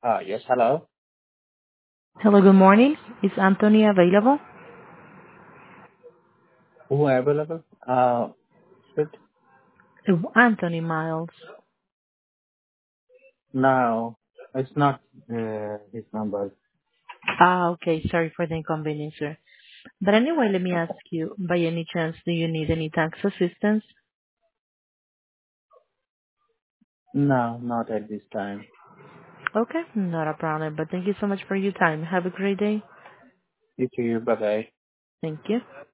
Yes, hello. Hello, good morning. Is Anthony available? Who available? Sit Anthony Miles. now. It's not his number. Okay. Sorry for the inconvenience, sir. But anyway, let me ask you, by any chance, do you need any tax assistance? No, not at this time. Okay, not a problem. But thank you so much for your time. Have a great day. You too. Bye bye. Thank you.